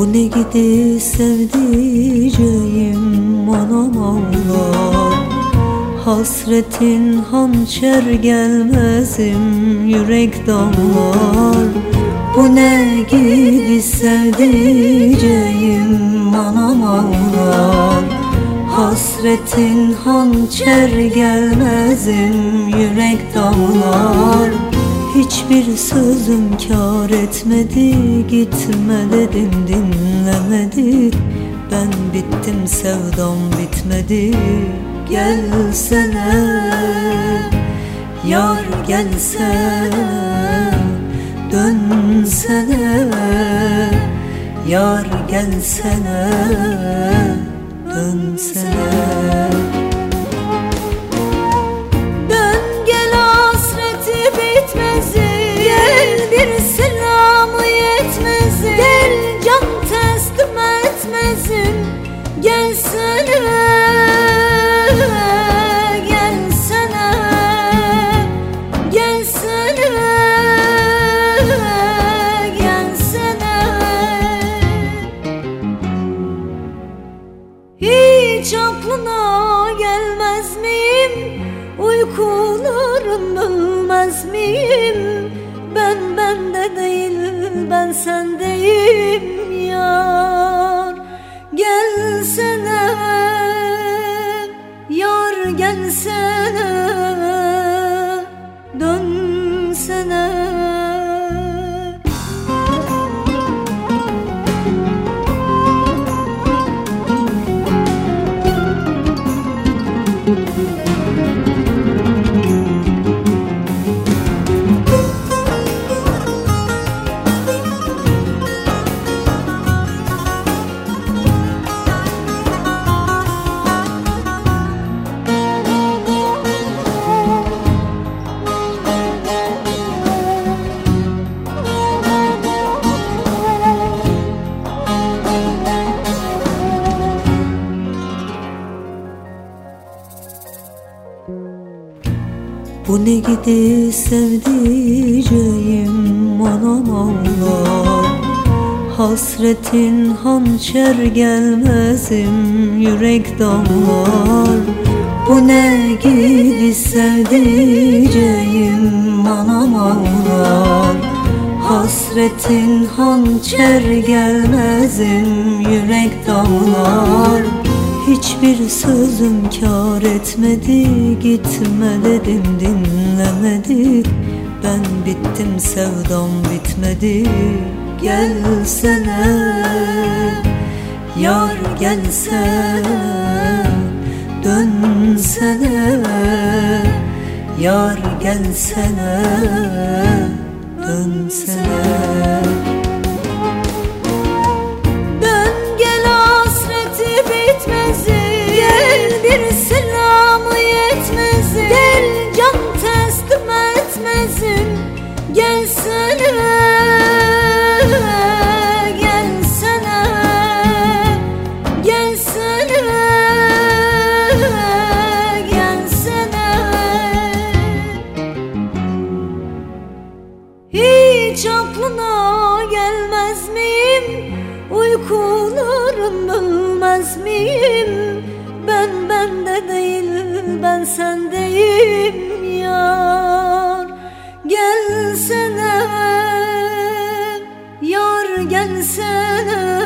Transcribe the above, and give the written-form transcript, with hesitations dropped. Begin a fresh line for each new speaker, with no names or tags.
Bu ne gidi sevdiceğim anam ağlar. Hasretin hançer gelmezim yürek damlar. Bu ne gidi sevdiceğim anam ağlar. Hasretin hançer gelmezim yürek damlar. Hiçbir sözüm kâr etmedi, gitme dedim dinlemedi. Ben bittim sevdam bitmedi. Gelsene yar gelsene, dönsene yar gelsene, dönsene.
Gelsene, gelsene, gelsene, gelsene. Hiç aklına gelmez miyim? Uykuların bölmez miyim? Ben bende değil, ben sendeyim yar. Gelsene yar gelsene, dönsene.
Bu ne gidi sevdiceğim anam ağlar. Hasretin hançer gelmezim yürek damlar. Bu ne gidi sevdiceğim anam ağlar. Hasretin hançer gelmezim yürek damlar. Hiçbir sözüm kâr etmedi, gitme dedim dinlemedi. Ben bittim sevdam bitmedi. Gelsene yar gelsene, dönsene yar gelsene, dönsene.
Gelsene, gelsene, gelsene, gelsene. Hiç aklına gelmez miyim? Uykuların bölmez miyim? Ben bende değil, ben sendeyim yar. Gelsene yar gelsene,